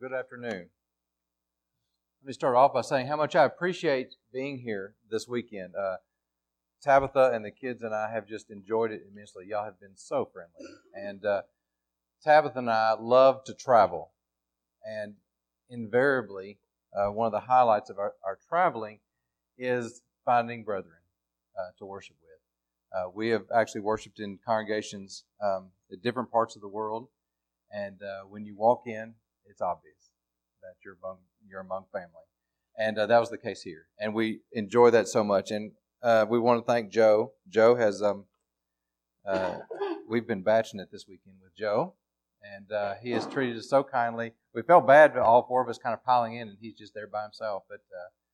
Good afternoon. Let me start off by saying how much I appreciate being here this weekend. Tabitha and the kids and I have just enjoyed it immensely. Y'all have been so friendly. And Tabitha and I love to travel. And invariably, one of the highlights of our traveling is finding brethren to worship with. We have actually worshiped in congregations at different parts of the world. And when you walk in, it's obvious that you're among family. And that was the case here. And we enjoy that so much. And we want to thank Joe. Joe has, we've been batching it this weekend with Joe. And he has treated us so kindly. We felt bad, all four of us kind of piling in, and he's just there by himself. But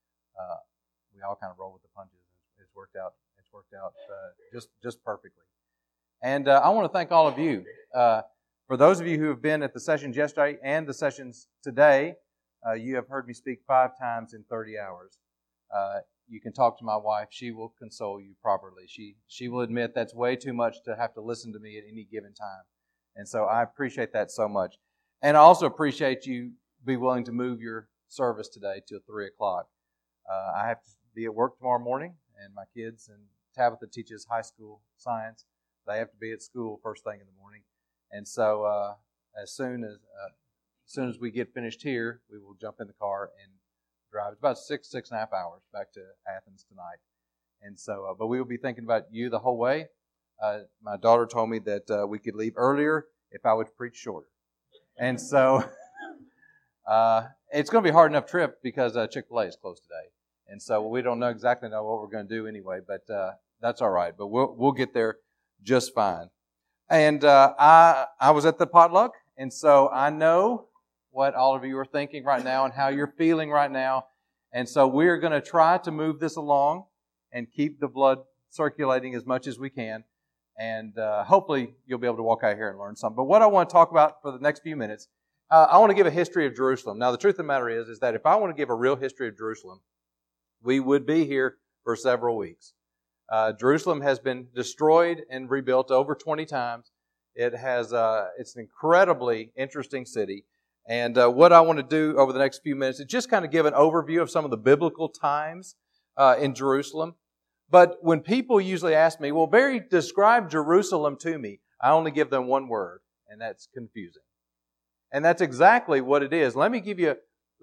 we all kind of roll with the punches. It's worked out just perfectly. And I want to thank all of you. For those of you who have been at the sessions yesterday and the sessions today, you have heard me speak 5 times in 30 hours. You can talk to my wife. She will console you properly. She will admit that's way too much to have to listen to me at any given time. And so I appreciate that so much. And I also appreciate you be willing to move your service today till 3 o'clock. I have to be at work tomorrow morning, and my kids and Tabitha teaches high school science. They have to be at school first thing in the morning. And so as soon as we get finished here, we will jump in the car and drive. It's about 6.5 hours back to Athens tonight. And so, but we will be thinking about you the whole way. My daughter told me that we could leave earlier if I would preach shorter. And so it's going to be a hard enough trip because Chick-fil-A is closed today. And so we don't exactly know what we're going to do anyway, but that's all right. But we'll get there just fine. And I was at the potluck, and so I know what all of you are thinking right now and how you're feeling right now. And so we're going to try to move this along and keep the blood circulating as much as we can. And hopefully you'll be able to walk out here and learn something. But what I want to talk about for the next few minutes, I want to give a history of Jerusalem. Now, the truth of the matter is that if I want to give a real history of Jerusalem, we would be here for several weeks. Jerusalem has been destroyed and rebuilt over 20 times. It's an incredibly interesting city. And what I want to do over the next few minutes is just kind of give an overview of some of the biblical times in Jerusalem. But when people usually ask me, well, Barry, describe Jerusalem to me, I only give them one word, and that's confusing. And that's exactly what it is. Let me give you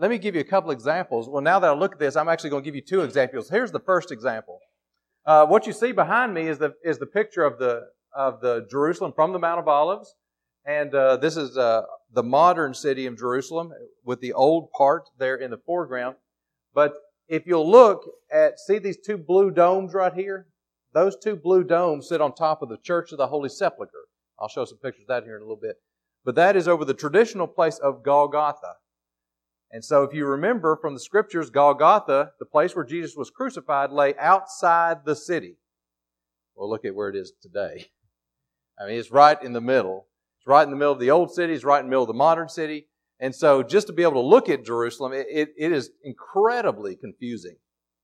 a couple examples. Well, now that I look at this, I'm actually going to give you 2 examples. Here's the first example. What you see behind me is the picture of the Jerusalem from the Mount of Olives, and this is the modern city of Jerusalem with the old part there in the foreground. But if you'll see these 2 blue domes right here? Those 2 blue domes sit on top of the Church of the Holy Sepulchre. I'll show some pictures of that here in a little bit. But that is over the traditional place of Golgotha. And so if you remember from the Scriptures, Golgotha, the place where Jesus was crucified, lay outside the city. Well, look at where it is today. I mean, it's right in the middle. It's right in the middle of the old city. It's right in the middle of the modern city. And so just to be able to look at Jerusalem, it is incredibly confusing.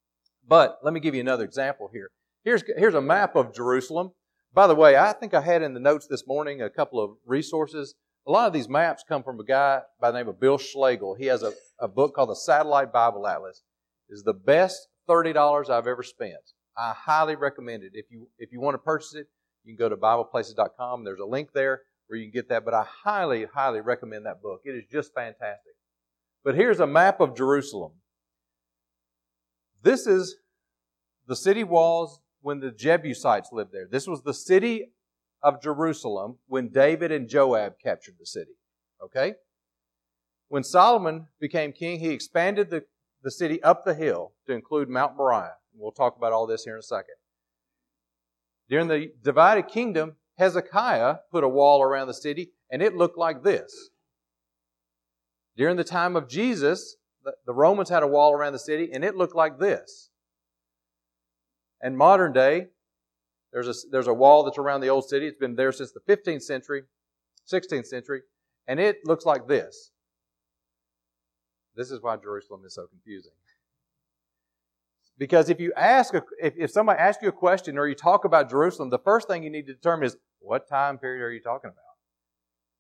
But let me give you another example here. Here's a map of Jerusalem. By the way, I think I had in the notes this morning a couple of resources. A lot of these maps come from a guy by the name of Bill Schlegel. He has a book called the Satellite Bible Atlas. It's the best $30 I've ever spent. I highly recommend it. If you want to purchase it, you can go to BiblePlaces.com. There's a link there where you can get that. But I highly, highly recommend that book. It is just fantastic. But here's a map of Jerusalem. This is the city walls when the Jebusites lived there. This was the city of Jerusalem when David and Joab captured the city. Okay? When Solomon became king, he expanded the city up the hill to include Mount Moriah. We'll talk about all this here in a second. During the divided kingdom, Hezekiah put a wall around the city, and it looked like this. During the time of Jesus, the Romans had a wall around the city, and it looked like this. And modern day, there's a wall that's around the old city. It's been there since the 15th century, 16th century, and it looks like this. This is why Jerusalem is so confusing. Because if somebody asks you a question or you talk about Jerusalem, the first thing you need to determine is, what time period are you talking about?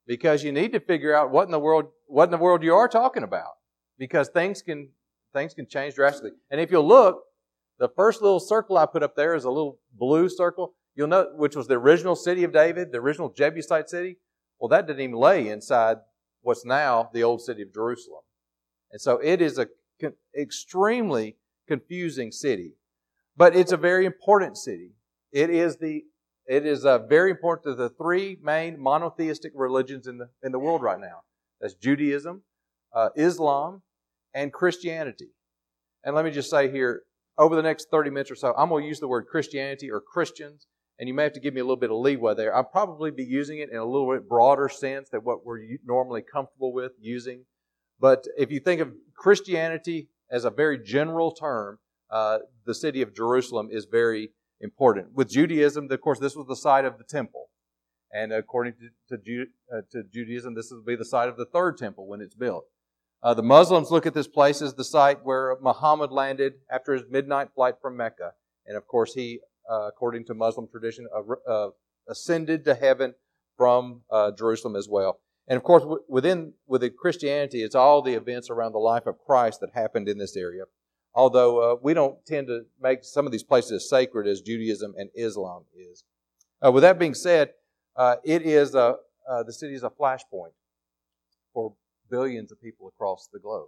because you need to figure out what in the world you are talking about, because things can change drastically. And if you'll look, the first little circle I put up there is a little blue circle. You'll note, which was the original city of David, the original Jebusite city. Well, that didn't even lay inside what's now the old city of Jerusalem. And so it is an extremely confusing city. But it's a very important city. It is very important to the three main monotheistic religions in the world right now. That's Judaism, Islam, and Christianity. And let me just say here, over the next 30 minutes or so, I'm going to use the word Christianity or Christians, and you may have to give me a little bit of leeway there. I'll probably be using it in a little bit broader sense than what we're normally comfortable with using. But if you think of Christianity as a very general term, the city of Jerusalem is very important. With Judaism, of course, this was the site of the temple. And according to Judaism, this will be the site of the third temple when it's built. The Muslims look at this place as the site where Muhammad landed after his midnight flight from Mecca. And of course, he, according to Muslim tradition, ascended to heaven from Jerusalem as well. And of course, within Christianity, it's all the events around the life of Christ that happened in this area. Although we don't tend to make some of these places as sacred as Judaism and Islam is. With that being said, the city is a flashpoint for billions of people across the globe.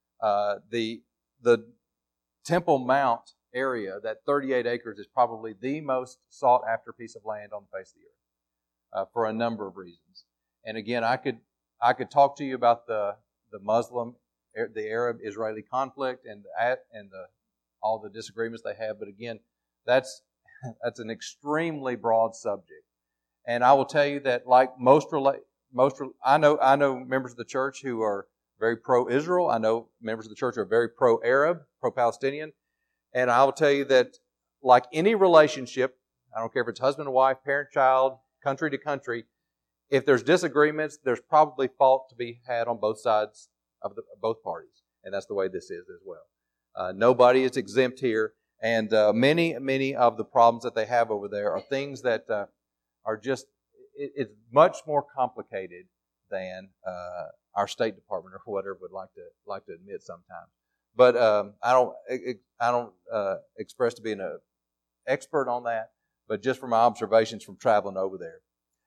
The Temple Mount area, that 38 acres, is probably the most sought after piece of land on the face of the earth for a number of reasons. And again, I could talk to you about the Arab-Israeli conflict and all the disagreements they have, but again, that's an extremely broad subject. And I will tell you that, like I know members of the church who are very pro-Israel. I know members of the church who are very pro-Arab, pro-Palestinian. And I will tell you that, like any relationship, I don't care if it's husband and wife, parent-child, country to country, if there's disagreements, there's probably fault to be had on both sides of both parties. And that's the way this is as well. Nobody is exempt here. And many of the problems that they have over there are things that are just, it's much more complicated than our State Department or whatever would like to admit sometimes. But I don't express to being an expert on that, but just from my observations from traveling over there.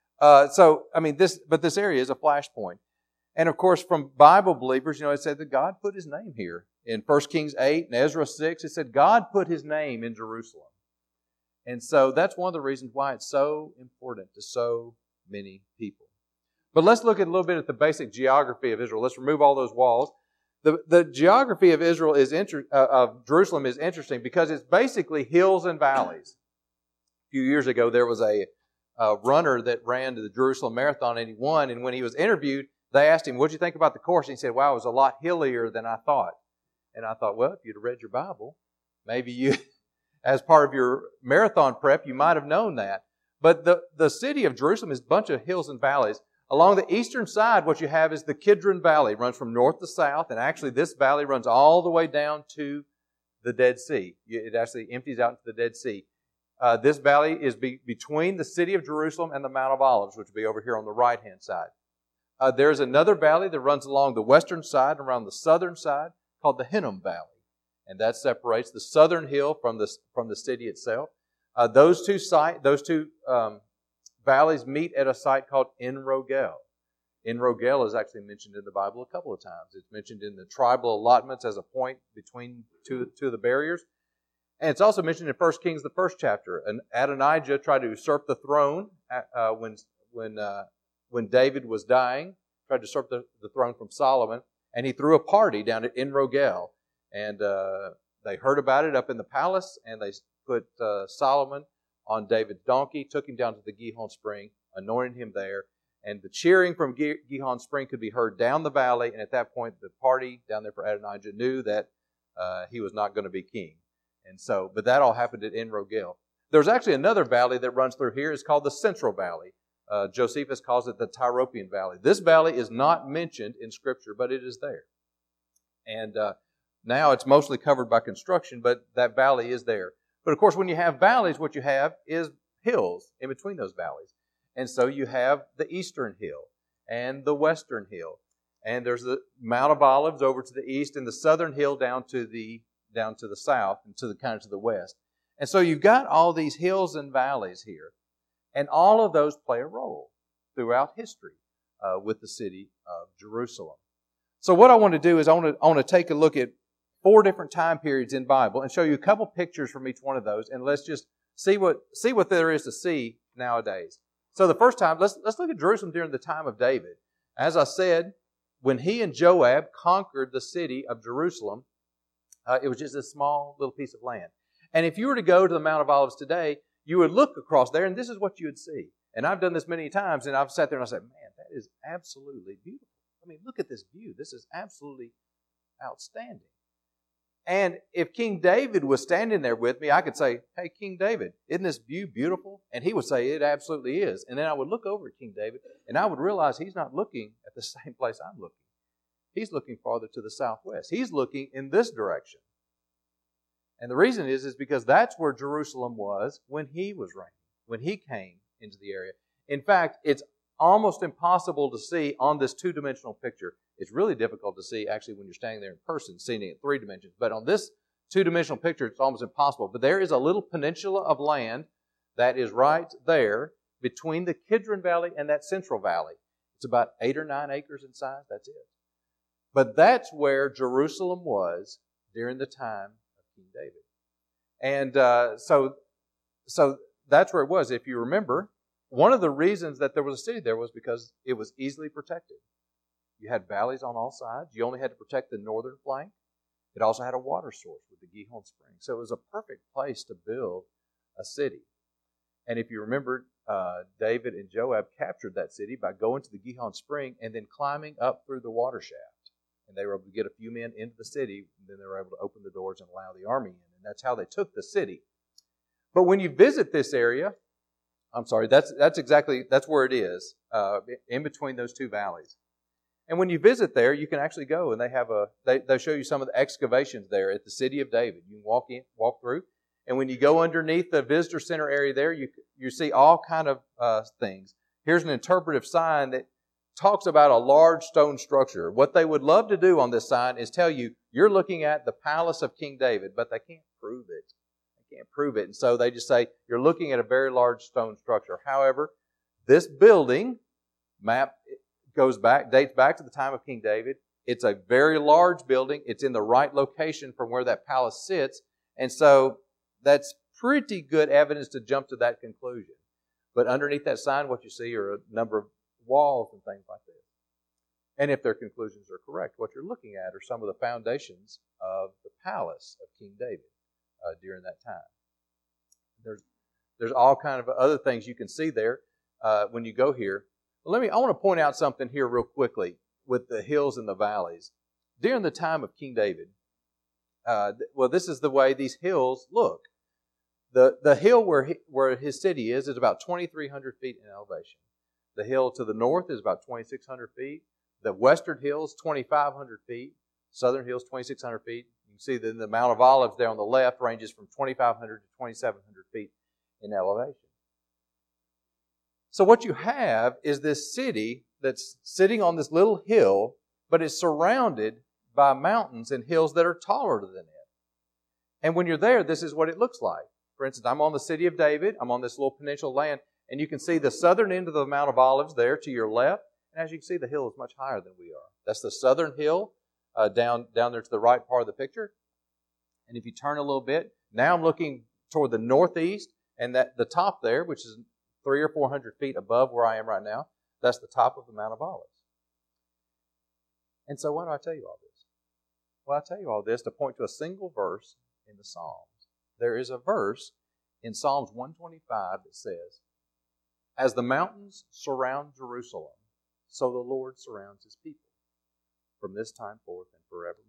This area is a flashpoint. And of course, from Bible believers, it said that God put His name here. In 1 Kings 8 and Ezra 6, it said God put His name in Jerusalem. And so that's one of the reasons why it's so important to so many people. But let's look a little bit at the basic geography of Israel. Let's remove all those walls. The geography of Israel of Jerusalem is interesting because it's basically hills and valleys. A few years ago, there was a runner that ran to the Jerusalem Marathon and he won. And when he was interviewed, they asked him, "What did you think about the course?" And he said, "Wow, it was a lot hillier than I thought." And I thought, well, if you'd have read your Bible, maybe you, as part of your marathon prep, you might have known that. But the city of Jerusalem is a bunch of hills and valleys. Along the eastern side, what you have is the Kidron Valley. It runs from north to south, and actually this valley runs all the way down to the Dead Sea. It actually empties out into the Dead Sea. This valley is between the city of Jerusalem and the Mount of Olives, which would be over here on the right-hand side. There's another valley that runs along the western side and around the southern side called the Hinnom Valley. And that separates the southern hill from the city itself. Those two valleys meet at a site called En Rogel. En Rogel is actually mentioned in the Bible a couple of times. It's mentioned in the tribal allotments as a point between two of the barriers. And it's also mentioned in 1 Kings, the first chapter. And Adonijah tried to usurp the throne when David was dying, tried to usurp the throne from Solomon. And he threw a party down at En Rogel. And they heard about it up in the palace, and they put Solomon on David's donkey, took him down to the Gihon Spring, anointed him there. And the cheering from Gihon Spring could be heard down the valley. And at that point, the party down there for Adonijah knew that he was not going to be king. And so, but that all happened at En Rogel. There's actually another valley that runs through here. It's called the Central Valley. Josephus calls it the Tyropian Valley. This valley is not mentioned in Scripture, but it is there. And now it's mostly covered by construction, but that valley is there. But of course, when you have valleys, what you have is hills in between those valleys. And so you have the eastern hill. and the western hill. And there's the Mount of Olives over to the east, and the southern hill down to the south and to the west. And so you've got all these hills and valleys here, and all of those play a role throughout history with the city of Jerusalem. So what I want to do is I want to take a look at 4 different time periods in the Bible and show you a couple pictures from each one of those, and let's just see what there is to see nowadays. So the first time, let's look at Jerusalem during the time of David. As I said, when he and Joab conquered the city of Jerusalem, it was just a small little piece of land. And if you were to go to the Mount of Olives today, you would look across there, and this is what you would see. And I've done this many times, and I've sat there and I said, man, that is absolutely beautiful. I mean, look at this view. This is absolutely outstanding. And if King David was standing there with me, I could say, hey, King David, isn't this view beautiful? And he would say, it absolutely is. And then I would look over at King David, and I would realize he's not looking at the same place I'm looking. He's looking farther to the southwest. He's looking in this direction. And the reason is because that's where Jerusalem was when he was reigning, when he came into the area. In fact, it's almost impossible to see on this 2-dimensional picture. It's really difficult to see actually when you're standing there in person, seeing it in 3 dimensions. But on this 2-dimensional picture, it's almost impossible. But there is a little peninsula of land that is right there between the Kidron Valley and that Central Valley. It's about 8 or 9 acres in size. That's it. But that's where Jerusalem was during the time of King David. And so that's where it was. If you remember, one of the reasons that there was a city there was because it was easily protected. You had valleys on all sides. You only had to protect the northern flank. It also had a water source with the Gihon Spring. So it was a perfect place to build a city. And if you remember, David and Joab captured that city by going to the Gihon Spring and then climbing up through the water shaft. And they were able to get a few men into the city, and then they were able to open the doors and allow the army in. And that's how they took the city. But when you visit this area, that's where it is, in between those 2 valleys. And when you visit there, you can actually go, and they show you some of the excavations there at the city of David. You can walk through, and when you go underneath the visitor center area there, you see all kind of things. Here's an interpretive sign that talks about a large stone structure. What they would love to do on this sign is tell you, you're looking at the palace of King David, but they can't prove it. They can't prove it. And so they just say, you're looking at a very large stone structure. However, this building dates back to the time of King David. It's a very large building. It's in the right location from where that palace sits. And so that's pretty good evidence to jump to that conclusion. But underneath that sign, what you see are a number of walls and things like this. And if their conclusions are correct, what you're looking at are some of the foundations of the palace of King David during that time. There's all kind of other things you can see there when you go here. I want to point out something here real quickly with the hills and the valleys. During the time of King David, this is the way these hills look. The hill where his city is about 2,300 feet in elevation. The hill to the north is about 2,600 feet. The western hill is 2,500 feet. Southern hill is 2,600 feet. You can see that the Mount of Olives there on the left ranges from 2,500 to 2,700 feet in elevation. So what you have is this city that's sitting on this little hill, but it's surrounded by mountains and hills that are taller than it. And when you're there, this is what it looks like. For instance, I'm on the city of David. I'm on this little peninsula land, and you can see the southern end of the Mount of Olives there to your left. And as you can see, the hill is much higher than we are. That's the southern hill down there to the right part of the picture. And if you turn a little bit, now I'm looking toward the northeast, and that the top there, which is 300 or 400 feet above where I am right now, that's the top of the Mount of Olives. And so why do I tell you all this? Well, I tell you all this to point to a single verse in the Psalms. There is a verse in Psalms 125 that says, "As the mountains surround Jerusalem, so the Lord surrounds His people from this time forth and forevermore."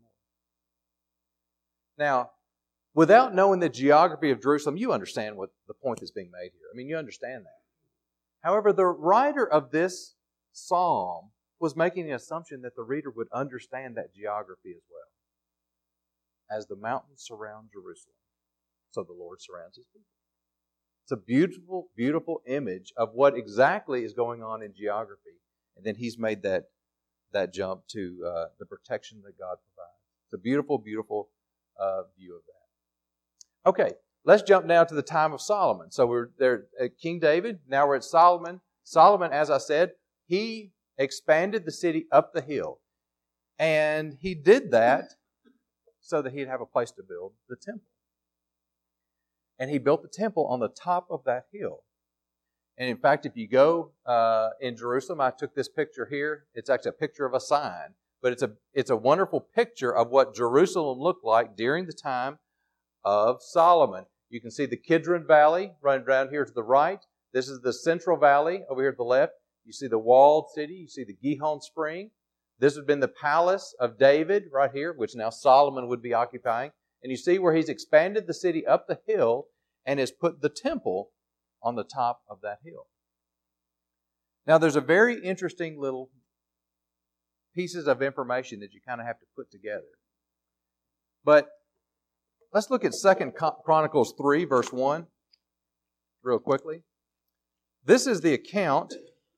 Now, without knowing the geography of Jerusalem, you understand what the point that's being made here. I mean, you understand that. However, the writer of this psalm was making the assumption that the reader would understand that geography as well. As the mountains surround Jerusalem, so the Lord surrounds His people. It's a beautiful, beautiful image of what exactly is going on in geography and then he's made that jump to the protection that God provides. It's a beautiful, beautiful view of that. Okay, let's jump now to the time of Solomon. So we're there at King David. Now we're at Solomon. Solomon, as I said, he expanded the city up the hill. And he did that so that he'd have a place to build the temple. And he built the temple on the top of that hill. And in fact, if you go in Jerusalem, I took this picture here. It's actually a picture of a sign. But it's a wonderful picture of what Jerusalem looked like during the time of Solomon. You can see the Kidron Valley running down here to the right. This is the Central Valley over here to the left. You see the walled city. You see the Gihon Spring. This would have been the palace of David right here, which now Solomon would be occupying. And you see where he's expanded the city up the hill and has put the temple on the top of that hill. Now, there's a very interesting little pieces of information that you kind of have to put together. But let's look at 2 Chronicles 3, verse 1, real quickly. This is the account,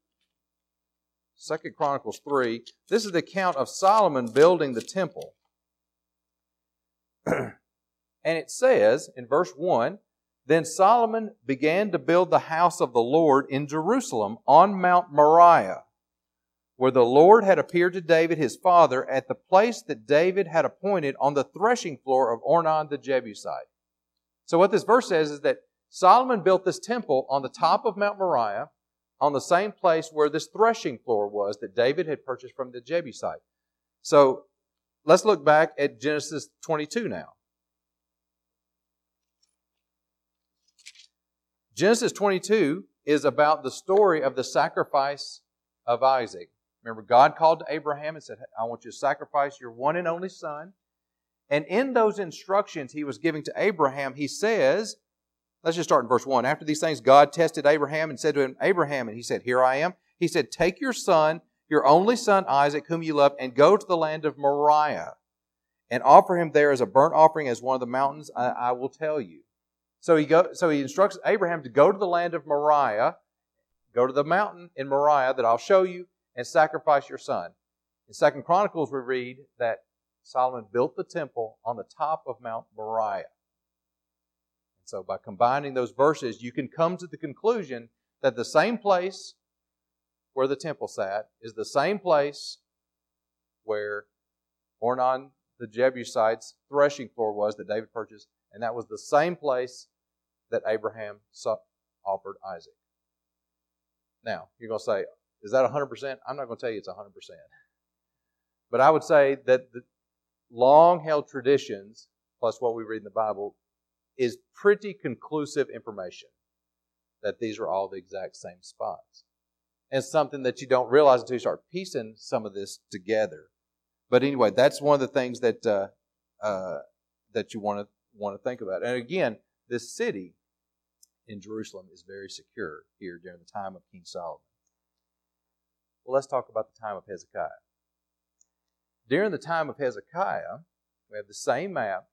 2 Chronicles 3, this is the account of Solomon building the temple. And it says in verse 1, "Then Solomon began to build the house of the Lord in Jerusalem on Mount Moriah, where the Lord had appeared to David his father at the place that David had appointed on the threshing floor of Ornan the Jebusite." So what this verse says is that Solomon built this temple on the top of Mount Moriah, on the same place where this threshing floor was that David had purchased from the Jebusite. So let's look back at Genesis 22 now. Genesis 22 is about the story of the sacrifice of Isaac. Remember, God called to Abraham and said, "I want you to sacrifice your one and only son." And in those instructions he was giving to Abraham, he says, let's just start in verse 1. "After these things, God tested Abraham and said to him, 'Abraham,' and he said, 'Here I am.' He said, 'Take your son, your only son Isaac, whom you love, and go to the land of Moriah, and offer him there as a burnt offering as one of the mountains I will tell you.'" So he instructs Abraham to go to the land of Moriah, go to the mountain in Moriah that I'll show you, and sacrifice your son. In 2 Chronicles we read that Solomon built the temple on the top of Mount Moriah. And so by combining those verses, you can come to the conclusion that the same place where the temple sat is the same place where Ornan the Jebusite's threshing floor was that David purchased, and that was the same place that Abraham offered Isaac. Now, you're going to say, is that 100%? I'm not going to tell you it's 100%. But I would say that the long-held traditions, plus what we read in the Bible, is pretty conclusive information that these are all the exact same spots. And it's something that you don't realize until you start piecing some of this together. But anyway, that's one of the things that that you want to think about. And again, this city in Jerusalem is very secure here during the time of King Solomon. Well, let's talk about the time of Hezekiah. During the time of Hezekiah, we have the same map,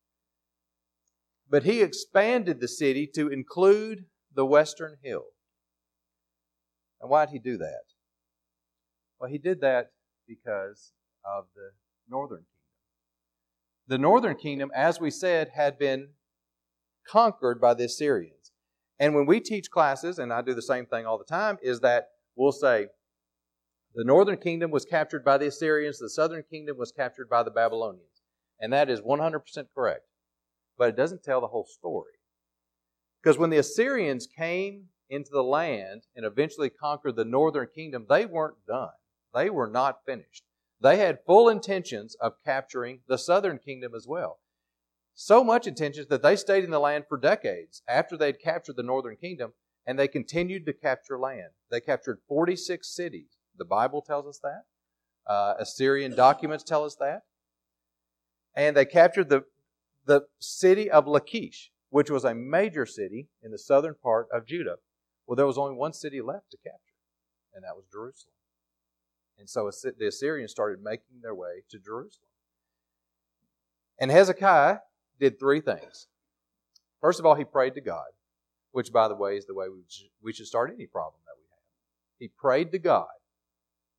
but he expanded the city to include the western hill. And why did he do that? Well, he did that because of the northern kingdom. The northern kingdom, as we said, had been conquered by the Assyrians. And when we teach classes, and I do the same thing all the time, is that we'll say the northern kingdom was captured by the Assyrians, the southern kingdom was captured by the Babylonians. And that is 100% correct. But it doesn't tell the whole story. Because when the Assyrians came into the land and eventually conquered the northern kingdom, they weren't done. They were not finished. They had full intentions of capturing the southern kingdom as well. So much intentions that they stayed in the land for decades after they'd captured the northern kingdom, and they continued to capture land. They captured 46 cities. The Bible tells us that. Assyrian documents tell us that. And they captured the city of Lachish, which was a major city in the southern part of Judah. Well, there was only one city left to capture, and that was Jerusalem. And so the Assyrians started making their way to Jerusalem. And Hezekiah did three things. First of all, he prayed to God, which, by the way, is the way we should start any problem that we have. He prayed to God.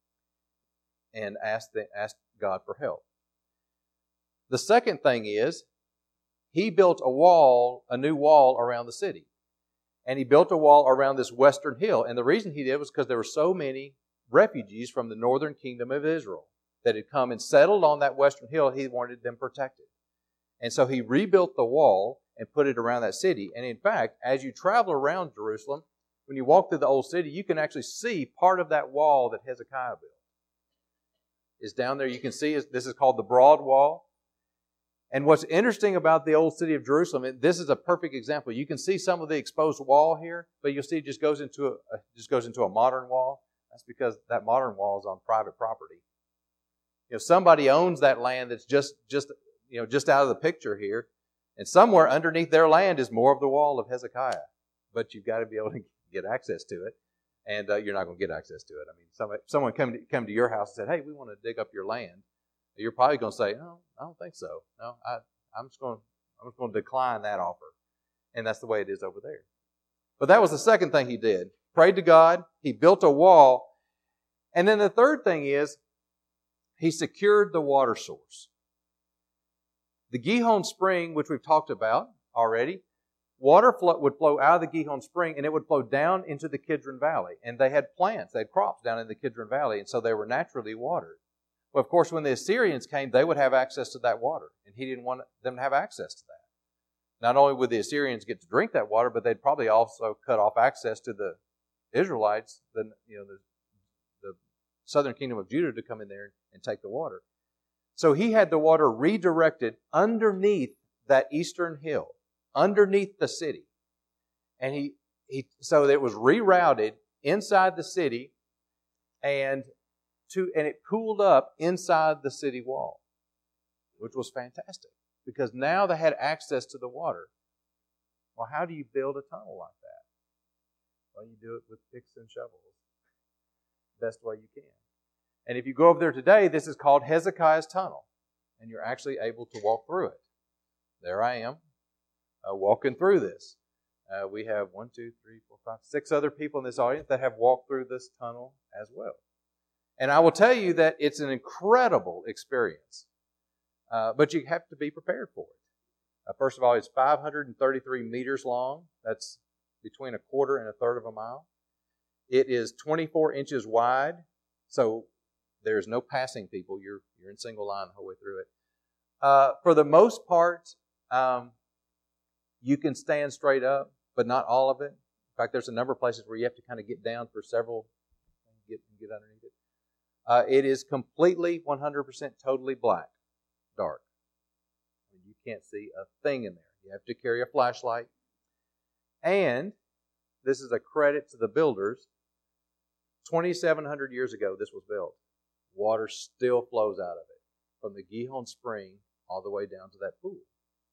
and asked God for help. The second thing is, he built a new wall around the city. And he built a wall around this western hill. And the reason he did was because there were so many refugees from the northern kingdom of Israel that had come and settled on that western hill. He wanted them protected. And so he rebuilt the wall and put it around that city. And in fact, as you travel around Jerusalem, when you walk through the old city, you can actually see part of that wall that Hezekiah built. It's down there. You can see this is called the Broad Wall. And what's interesting about the old city of Jerusalem, and this is a perfect example. You can see some of the exposed wall here, but you'll see it just goes into a modern wall. That's because that modern wall is on private property. Somebody owns that land that's just out of the picture here, and somewhere underneath their land is more of the wall of Hezekiah. But you've got to be able to get access to it, and you're not going to get access to it. I mean, someone come to your house and said, "Hey, we want to dig up your land." You're probably going to say, "Oh, I don't think so. No, I'm just going to decline that offer." And that's the way it is over there. But that was the second thing he did. Prayed to God. He built a wall. And then the third thing is, he secured the water source. The Gihon Spring, which we've talked about already, water would flow out of the Gihon Spring and it would flow down into the Kidron Valley. And they had plants, they had crops down in the Kidron Valley, and so they were naturally watered. Well, of course, when the Assyrians came, they would have access to that water, and he didn't want them to have access to that. Not only would the Assyrians get to drink that water, but they'd probably also cut off access to the Israelites, the southern kingdom of Judah, to come in there and take the water. So he had the water redirected underneath that eastern hill, underneath the city. And so it was rerouted inside the city, and it pooled up inside the city wall, which was fantastic because now they had access to the water. Well, how do you build a tunnel like that? Well, you do it with picks and shovels. Best way you can. And if you go over there today, this is called Hezekiah's Tunnel, and you're actually able to walk through it. There I am, walking through this. We have 6 other people in this audience that have walked through this tunnel as well. And I will tell you that it's an incredible experience. But you have to be prepared for it. First of all, it's 533 meters long. That's between a quarter and a third of a mile. It is 24 inches wide. So there's no passing people. You're in single line the whole way through it. For the most part, you can stand straight up, but not all of it. In fact, there's a number of places where you have to kind of get down for several, get underneath it. It is completely, 100% totally black, dark. You can't see a thing in there. You have to carry a flashlight. And this is a credit to the builders. 2,700 years ago, this was built. Water still flows out of it from the Gihon Spring all the way down to that pool.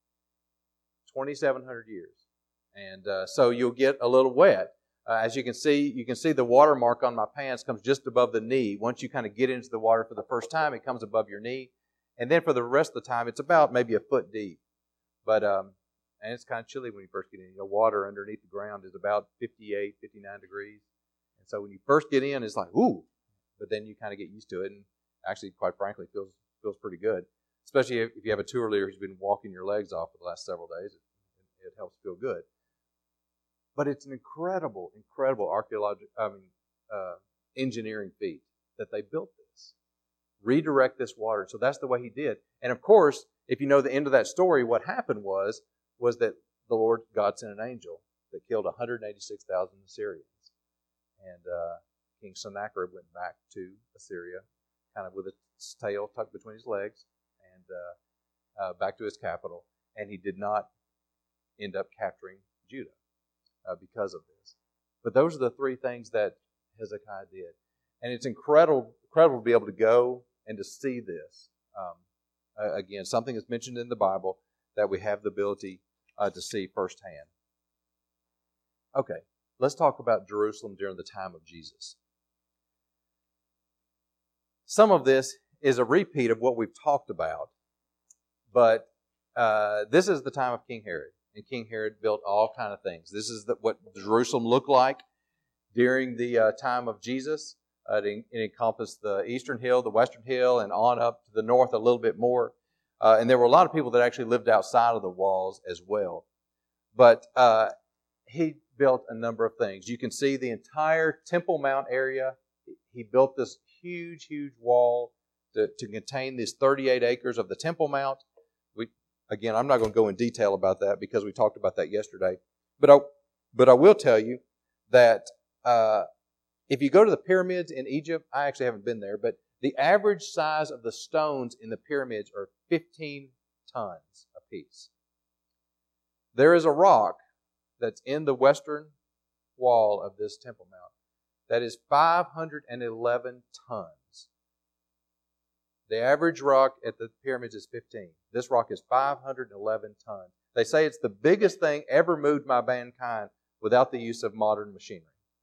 2,700 years. And so you'll get a little wet. As you can see the watermark on my pants comes just above the knee. Once you kind of get into the water for the first time, it comes above your knee. And then for the rest of the time, it's about maybe a foot deep. But and it's kind of chilly when you first get in. Water underneath the ground is about 58, 59 degrees. And so when you first get in, it's like, ooh. But then you kind of get used to it. And actually, quite frankly, it feels pretty good. Especially if you have a tour leader who's been walking your legs off for the last several days. It helps feel good. But it's an incredible engineering feat that they built this. Redirect this water. So that's the way he did. And of course, if you know the end of that story, what happened was that the Lord God sent an angel that killed 186,000 Assyrians. And King Sennacherib went back to Assyria, kind of with his tail tucked between his legs, and back to his capital. And he did not end up capturing Judah because of this. But those are the 3 things that Hezekiah did. And it's incredible to be able to go and to see this. Again, something that's mentioned in the Bible that we have the ability to see firsthand. Okay, let's talk about Jerusalem during the time of Jesus. Some of this is a repeat of what we've talked about, but this is the time of King Herod. And King Herod built all kind of things. This is what Jerusalem looked like during the time of Jesus. It encompassed the eastern hill, the western hill, and on up to the north a little bit more. And there were a lot of people that actually lived outside of the walls as well. But he built a number of things. You can see the entire Temple Mount area. He built this huge, huge wall to contain these 38 acres of the Temple Mount. Again, I'm not going to go in detail about that because we talked about that yesterday. But I will tell you that if you go to the pyramids in Egypt, I actually haven't been there, but the average size of the stones in the pyramids are 15 tons apiece. There is a rock that's in the western wall of this Temple Mount that is 511 tons. The average rock at the pyramids is 15. This rock is 511 tons. They say it's the biggest thing ever moved by mankind without the use of modern machinery.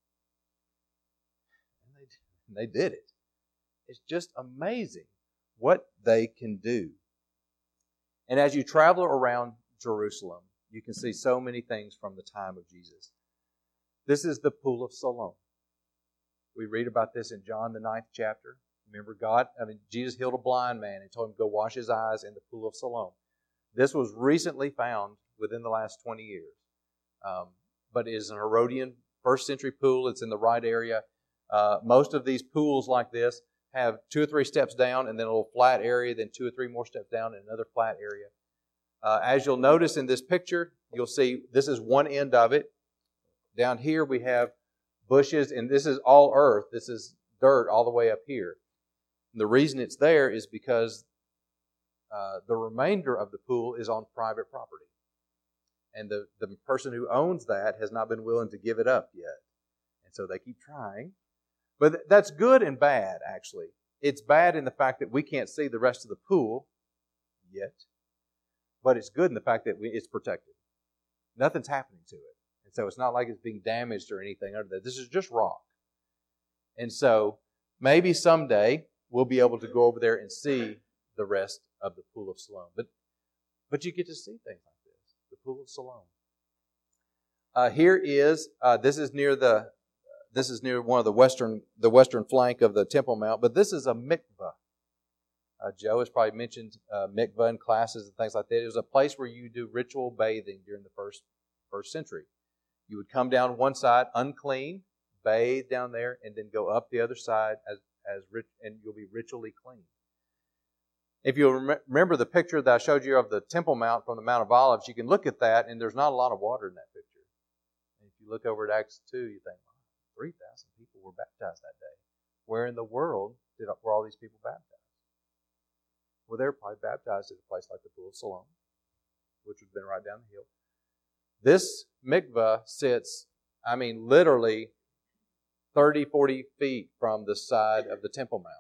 And they did it. It's just amazing what they can do. And as you travel around Jerusalem, you can see so many things from the time of Jesus. This is the Pool of Siloam. We read about this in John the 9th chapter. Remember, Jesus healed a blind man and told him to go wash his eyes in the Pool of Siloam. This was recently found within the last 20 years. But it is an Herodian first century pool. It's in the right area. Most of these pools like this have 2 or 3 steps down and then a little flat area, then 2 or 3 more steps down and another flat area. As you'll notice in this picture, you'll see this is one end of it. Down here we have bushes, and this is all earth. This is dirt all the way up here. And the reason it's there is because the remainder of the pool is on private property. And the person who owns that has not been willing to give it up yet. And so they keep trying. But that's good and bad, actually. It's bad in the fact that we can't see the rest of the pool yet. But it's good in the fact that it's protected. Nothing's happening to it. And so it's not like it's being damaged or anything under that. This is just rock. And so maybe someday we'll be able to go over there and see the rest of the Pool of Siloam. But you get to see things like this. The Pool of Siloam. This is near one of the western flank of the Temple Mount, but this is a mikveh. Joe has probably mentioned mikveh in classes and things like that. It was a place where you do ritual bathing during the first century. You would come down one side unclean, bathe down there, and then go up the other side and you'll be ritually clean. If you'll remember the picture that I showed you of the Temple Mount from the Mount of Olives, you can look at that, and there's not a lot of water in that picture. And if you look over at Acts 2, you think, 3,000 people were baptized that day. Where in the world were all these people baptized? Well, they were probably baptized at a place like the Pool of Siloam, which would have been right down the hill. This mikveh sits, literally 30, 40 feet from the side of the Temple Mount.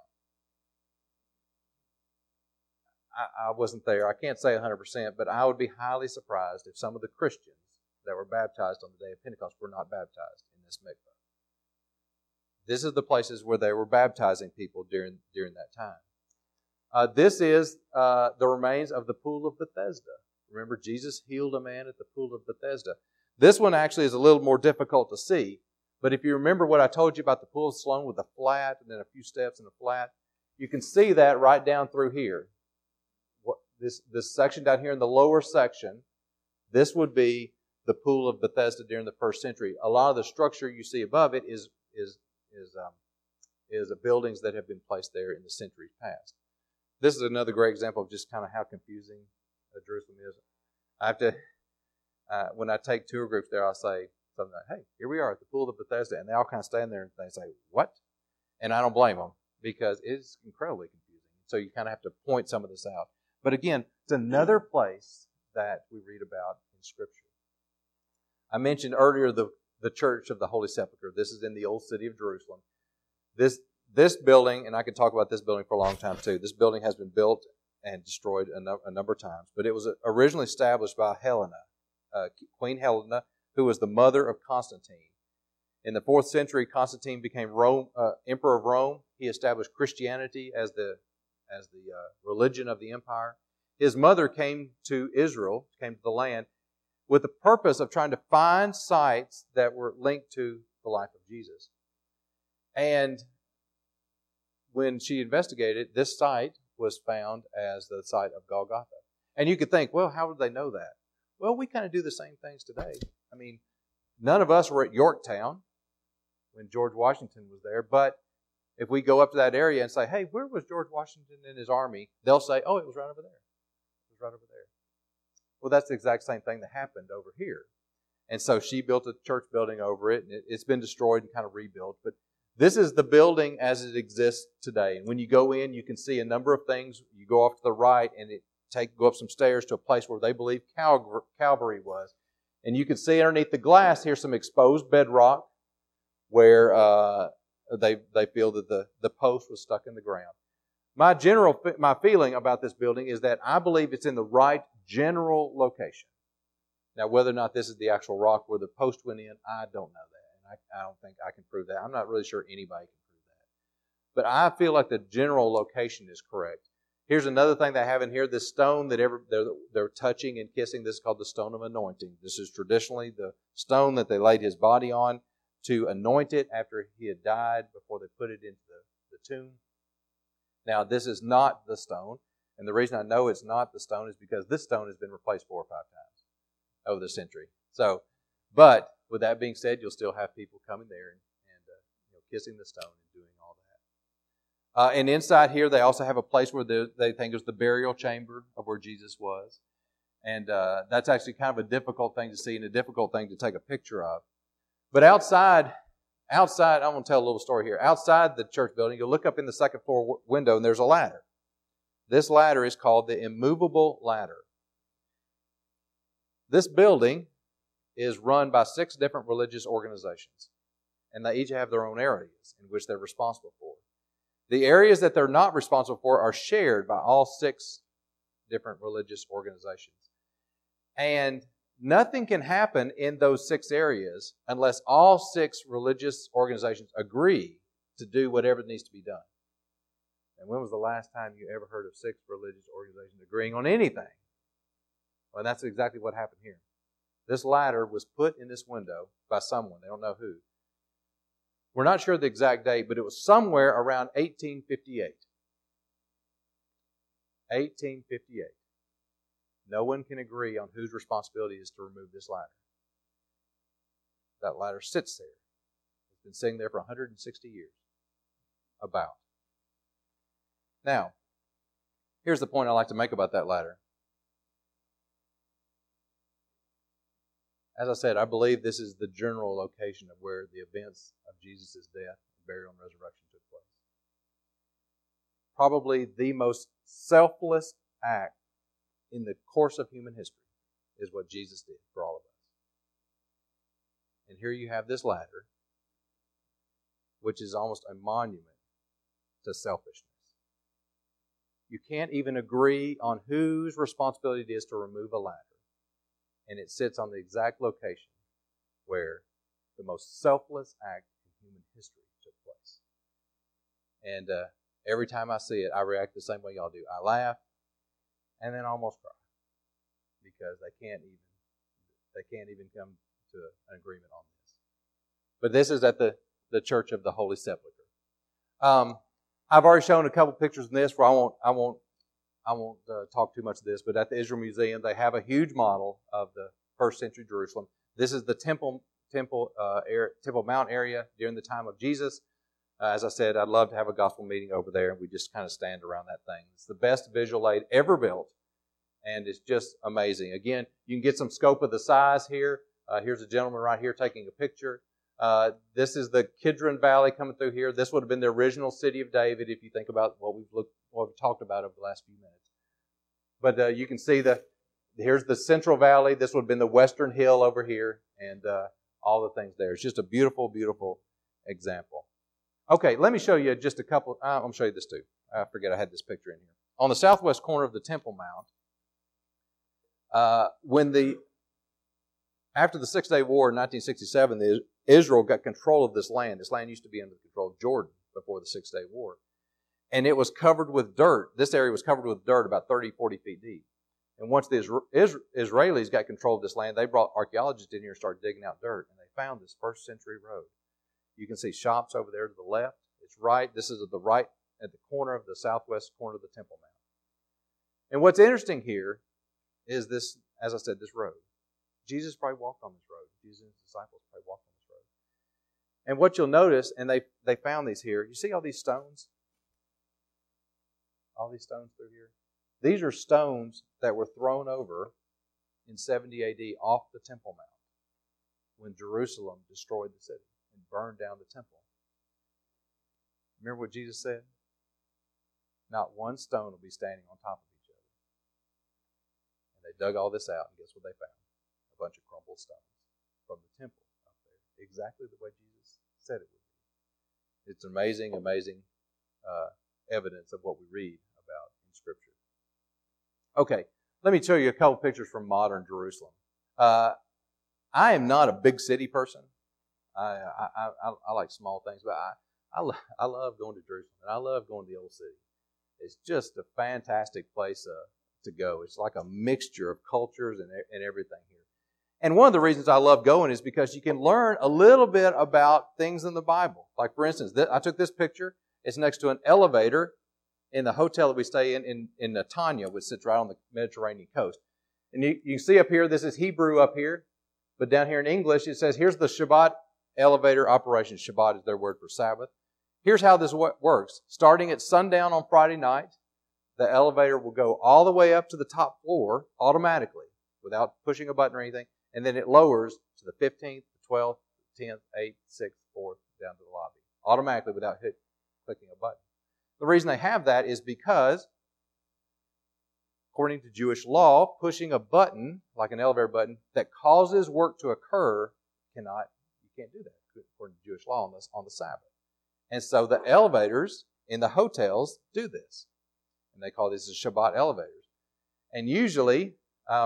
I wasn't there. I can't say 100%, but I would be highly surprised if some of the Christians that were baptized on the day of Pentecost were not baptized in this mikveh. This is the places where they were baptizing people during that time. This is the remains of the Pool of Bethesda. Remember, Jesus healed a man at the Pool of Bethesda. This one actually is a little more difficult to see, but if you remember what I told you about the Pool of Siloam with a flat and then a few steps and a flat, you can see that right down through here. This section down here in the lower section, this would be the Pool of Bethesda during the first century. A lot of the structure you see above it is buildings that have been placed there in the centuries past. This is another great example of just kind of how confusing Jerusalem is. I have to, when I take tour groups there, I'll say something like, hey, here we are at the Pool of Bethesda. And they all kind of stand there and they say, what? And I don't blame them because it's incredibly confusing. So you kind of have to point some of this out. But again, it's another place that we read about in Scripture. I mentioned earlier the Church of the Holy Sepulchre. This is in the old city of Jerusalem. This building, and I could talk about this building for a long time too. This building has been built and destroyed a number of times. But it was originally established by Helena, Queen Helena, who was the mother of Constantine. In the 4th century, Constantine became Emperor of Rome. He established Christianity as the religion of the empire. His mother came to Israel, came to the land, with the purpose of trying to find sites that were linked to the life of Jesus. And when she investigated, this site was found as the site of Golgotha. And you could think, well, how would they know that? Well, we kind of do the same things today. I mean, none of us were at Yorktown when George Washington was there, but if we go up to that area and say, hey, where was George Washington and his army? They'll say, oh, it was right over there. It was right over there. Well, that's the exact same thing that happened over here. And so she built a church building over it, and it's been destroyed and kind of rebuilt. But this is the building as it exists today. And when you go in, you can see a number of things. You go off to the right, and go up some stairs to a place where they believe Calvary was. And you can see underneath the glass here some exposed bedrock where they feel that the post was stuck in the ground. My feeling about this building is that I believe it's in the right general location. Now, whether or not this is the actual rock where the post went in, I don't know that. And I don't think I can prove that. I'm not really sure anybody can prove that. But I feel like the general location is correct. Here's another thing they have in here. This stone that they're touching and kissing, this is called the stone of anointing. This is traditionally the stone that they laid his body on to anoint it after he had died before they put it into the tomb. Now, this is not the stone. And the reason I know it's not the stone is because this stone has been replaced 4 or 5 times over the century. So, but with that being said, you'll still have people coming there and kissing the stone and doing all that. And inside here, they also have a place where they think is the burial chamber of where Jesus was. And that's actually kind of a difficult thing to see and a difficult thing to take a picture of. But outside, I want to tell a little story here. Outside the church building, you'll look up in the second floor window and there's a ladder. This ladder is called the immovable ladder. This building is run by 6 different religious organizations. And they each have their own areas in which they're responsible for. The areas that they're not responsible for are shared by all 6 different religious organizations. And nothing can happen in those 6 areas unless all 6 religious organizations agree to do whatever needs to be done. And when was the last time you ever heard of 6 religious organizations agreeing on anything? Well, that's exactly what happened here. This ladder was put in this window by someone. They don't know who. We're not sure the exact date, but it was somewhere around 1858. 1858. No one can agree on whose responsibility it is to remove this ladder. That ladder sits there. It's been sitting there for 160 years. About. Now, here's the point I like to make about that ladder. As I said, I believe this is the general location of where the events of Jesus' death, burial, and resurrection took place. Probably the most selfless act in the course of human history is what Jesus did for all of us. And here you have this ladder, which is almost a monument to selfishness. You can't even agree on whose responsibility it is to remove a ladder. And it sits on the exact location where the most selfless act in human history took place. And every time I see it, I react the same way y'all do. I laugh and then almost cry because they can't even come to an agreement on this. But this is at the Church of the Holy Sepulchre. I've already shown a couple pictures in this, where I won't talk too much of this, but at the Israel Museum, they have a huge model of the first century Jerusalem. This is the Temple Mount area during the time of Jesus. As I said, I'd love to have a gospel meeting over there, and we just kind of stand around that thing. It's the best visual aid ever built, and it's just amazing. Again, you can get some scope of the size here. Here's a gentleman right here taking a picture. This is the Kidron Valley coming through here. This would have been the original city of David if you think about what we've talked about over the last few minutes. But you can see here's the Central Valley. This would have been the Western Hill over here, and all the things there. It's just a beautiful, beautiful example. Okay, let me show you just a couple. I'm going to show you this too. I forget I had this picture in here. On the southwest corner of the Temple Mount, after the Six-Day War in 1967, Israel got control of this land. This land used to be under the control of Jordan before the Six-Day War. And it was covered with dirt. This area was covered with dirt about 30, 40 feet deep. And once the Israelis got control of this land, they brought archaeologists in here and started digging out dirt. And they found this first century road. You can see shops over there to the left. It's right. This is the right at the corner of the southwest corner of the Temple Mount. And what's interesting here is this, as I said, this road. Jesus probably walked on this road. Jesus and his disciples probably walked on this road. And what you'll notice, and they found these here, you see all these stones? All these stones through here? These are stones that were thrown over in 70 A.D. off the Temple Mount when Jerusalem destroyed the city and burned down the temple. Remember what Jesus said? Not one stone will be standing on top of each other. And they dug all this out, and guess what they found? A bunch of crumbled stones from the temple up there. Exactly the way Jesus said it would be. It's amazing, amazing evidence of what we read about in Scripture. Okay, let me show you a couple pictures from modern Jerusalem. I am not a big city person. I like small things, but I love going to Jerusalem, and I love going to the Old City. It's just a fantastic place to go. It's like a mixture of cultures and everything here. And one of the reasons I love going is because you can learn a little bit about things in the Bible. Like, for instance, I took this picture. It's next to an elevator in the hotel that we stay in Netanya, which sits right on the Mediterranean coast. And you can see up here, this is Hebrew up here. But down here in English, it says, here's the Shabbat elevator operation. Shabbat is their word for Sabbath. Here's how this works. Starting at sundown on Friday night, the elevator will go all the way up to the top floor automatically without pushing a button or anything. And then it lowers to the 15th, the 12th, the 10th, 8th, 6th, 4th, down to the lobby. Automatically without clicking a button. The reason they have that is because, according to Jewish law, pushing a button, like an elevator button, that causes work to occur, you can't do that, according to Jewish law on the Sabbath. And so the elevators in the hotels do this. And they call these the Shabbat elevators. And usually,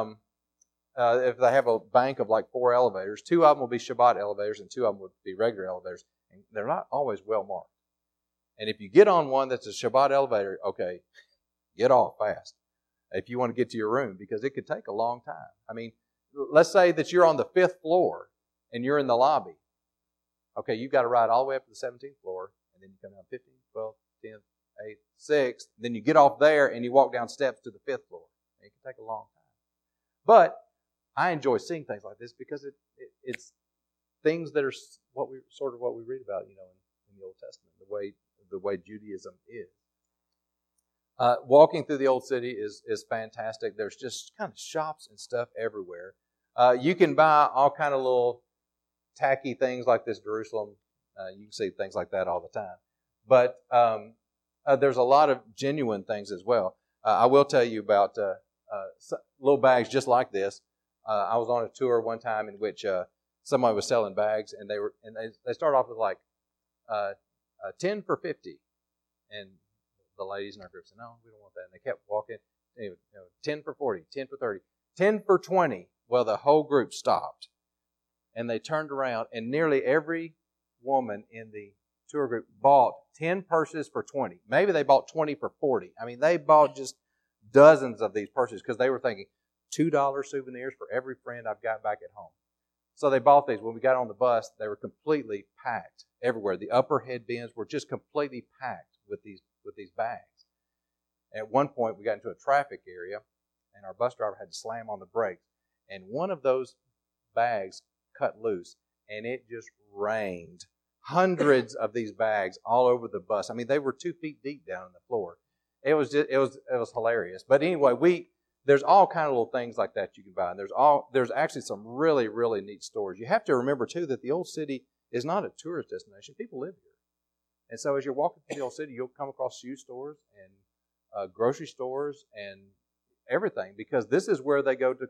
if they have a bank of like 4 elevators, 2 of them will be Shabbat elevators and 2 of them would be regular elevators. And they're not always well marked. And if you get on one that's a Shabbat elevator, okay, get off fast if you want to get to your room, because it could take a long time. I mean, let's say that you're on the 5th floor and you're in the lobby. Okay, you've got to ride all the way up to the 17th floor, and then you come down 15th, 12th, 10th, 8th, 6th. Then you get off there and you walk down steps to the 5th floor. And it can take a long time. But I enjoy seeing things like this because it's things that are what we read about, in the Old Testament, the way Judaism is. Walking through the Old City is fantastic. There's just kind of shops and stuff everywhere. You can buy all kind of little tacky things like this Jerusalem. You can see things like that all the time. But there's a lot of genuine things as well. I will tell you about little bags just like this. I was on a tour one time in which somebody was selling bags, and they started off with like 10 for 50, and the ladies in our group said, "No, we don't want that." And they kept walking. Anyway, 10 for 40, 10 for 30, 10 for 20. Well, the whole group stopped, and they turned around, and nearly every woman in the tour group bought 10 purses for 20. Maybe they bought 20 for 40. I mean, they bought just dozens of these purses because they were thinking $2 souvenirs for every friend I've got back at home. So they bought these. When we got on the bus, they were completely packed everywhere. The upper head bins were just completely packed with these bags. At one point, we got into a traffic area, and our bus driver had to slam on the brakes, and one of those bags cut loose, and it just rained. Hundreds of these bags all over the bus. I mean, they were 2 feet deep down on the floor. It was hilarious. But anyway, there's all kind of little things like that you can buy. And there's actually some really, really neat stores. You have to remember too that the Old City is not a tourist destination. People live here. And so as you're walking through the Old City, you'll come across shoe stores and grocery stores and everything, because this is where they go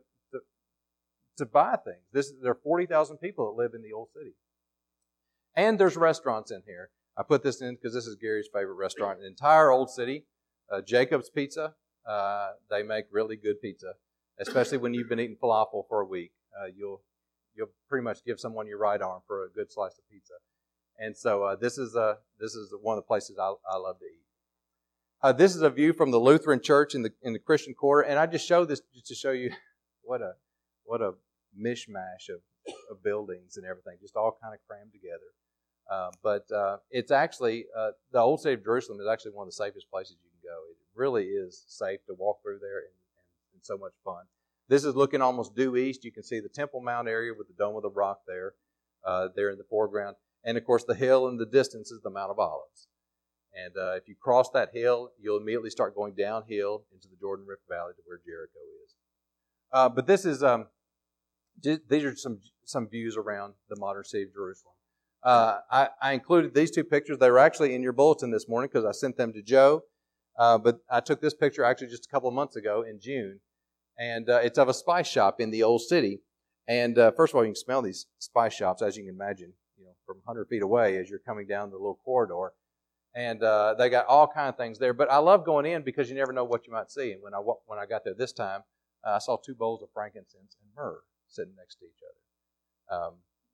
to buy things. There are 40,000 people that live in the Old City. And there's restaurants in here. I put this in because this is Gary's favorite restaurant in the entire Old City, Jacob's Pizza. They make really good pizza, especially when you've been eating falafel for a week. You'll pretty much give someone your right arm for a good slice of pizza. And so this is one of the places I love to eat. This is a view from the Lutheran Church in the Christian Quarter, and I just show this just to show you what a mishmash of buildings and everything, just all kind of crammed together. But it's actually, the old city of Jerusalem is actually one of the safest places you can go. It really is safe to walk through there and so much fun. This is looking almost due east. You can see the Temple Mount area with the Dome of the Rock there in the foreground. And, of course, the hill in the distance is the Mount of Olives. And if you cross that hill, you'll immediately start going downhill into the Jordan Rift Valley to where Jericho is. But this is these are some views around the modern city of Jerusalem. I included these two pictures. They were actually in your bulletin this morning because I sent them to Joe. But I took this picture actually just a couple of months ago in June. And it's of a spice shop in the old city. And first of all, you can smell these spice shops, as you can imagine, from 100 feet away as you're coming down the little corridor. And they got all kinds of things there. But I love going in because you never know what you might see. And when I got there this time, I saw 2 bowls of frankincense and myrrh sitting next to each other.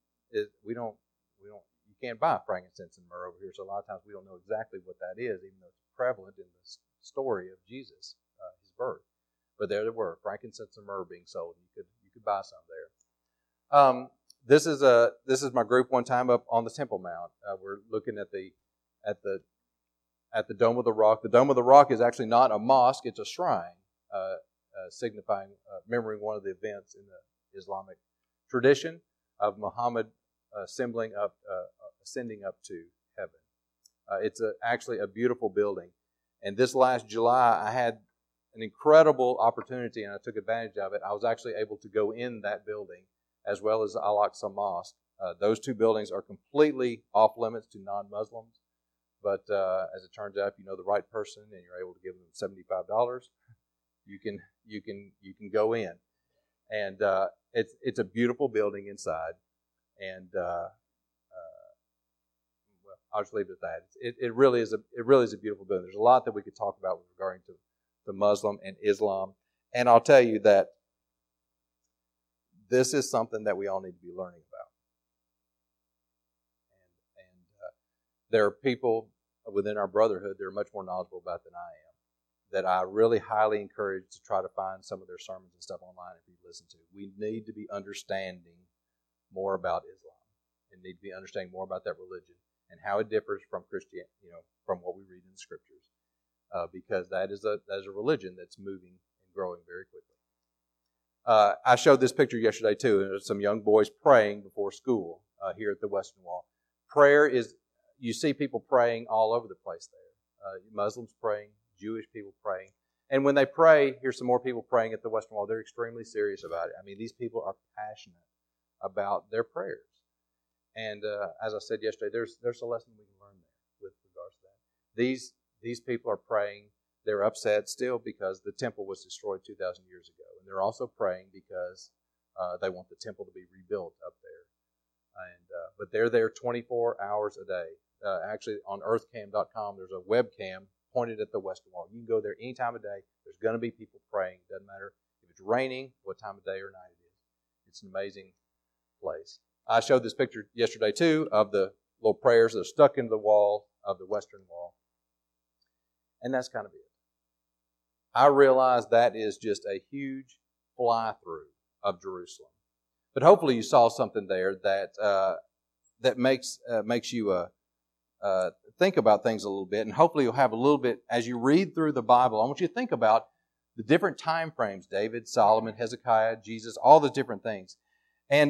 You can't buy frankincense and myrrh over here, so a lot of times we don't know exactly what that is, even though it's prevalent in the story of Jesus, his birth. But there they were, frankincense and myrrh being sold. You could buy some there. This is my group one time up on the Temple Mount. We're looking at the Dome of the Rock. The Dome of the Rock is actually not a mosque; it's a shrine, signifying, remembering one of the events in the Islamic tradition of Muhammad ascending up to heaven. It's actually a beautiful building. And this last July, I had an incredible opportunity, and I took advantage of it. I was actually able to go in that building as well as Al-Aqsa Mosque. Those 2 buildings are completely off limits to non-Muslims. But as it turns out, if you know the right person and you're able to give them $75, you can go in. And it's a beautiful building inside. And well, I'll just leave it at that. It really is a beautiful building. There's a lot that we could talk about with regarding to the Muslim and Islam. And I'll tell you that this is something that we all need to be learning about. And there are people within our brotherhood that are much more knowledgeable about than I am, that I really highly encourage to try to find some of their sermons and stuff online if you listen to. We need to be understanding more about Islam and need to be understanding more about that religion and how it differs from Christianity, from what we read in the Scriptures, because that is a religion that's moving and growing very quickly. I showed this picture yesterday too. There's some young boys praying before school here at the Western Wall. Prayer is, you see people praying all over the place there. Muslims praying, Jewish people praying. And when they pray, here's some more people praying at the Western Wall. They're extremely serious about it. I mean, these people are passionate about their prayers. And as I said yesterday, there's a lesson we can learn there with regards to that. These people are praying. They're upset still because the temple was destroyed 2,000 years ago. And they're also praying because they want the temple to be rebuilt up there. But they're there 24 hours a day. Actually, on earthcam.com, there's a webcam pointed at the Western Wall. You can go there any time of day. There's going to be people praying. Doesn't matter if it's raining, what time of day or night it is. It's an amazing place. I showed this picture yesterday, too, of the little prayers that are stuck into the wall of the Western Wall. And that's kind of it. I realize that is just a huge fly-through of Jerusalem. But hopefully you saw something there that makes you think about things a little bit. And hopefully you'll have a little bit, as you read through the Bible, I want you to think about the different time frames, David, Solomon, Hezekiah, Jesus, all the different things. And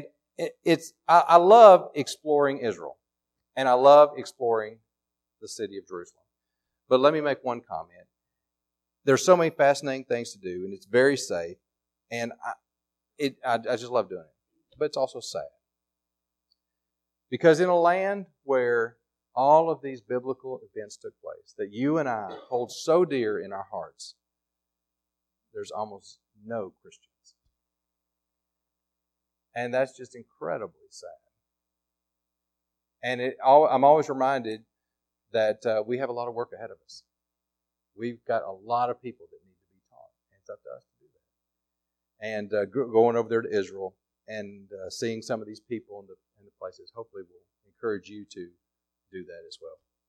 I love exploring Israel. And I love exploring the city of Jerusalem. But let me make one comment. There's so many fascinating things to do, and it's very safe. And I just love doing it. But it's also sad. Because in a land where all of these biblical events took place, that you and I hold so dear in our hearts, there's almost no Christians. And that's just incredibly sad. And I'm always reminded that we have a lot of work ahead of us. We've got a lot of people that need to be taught, and it's up to us to do that. And going over there to Israel and seeing some of these people in the places, hopefully will encourage you to do that as well.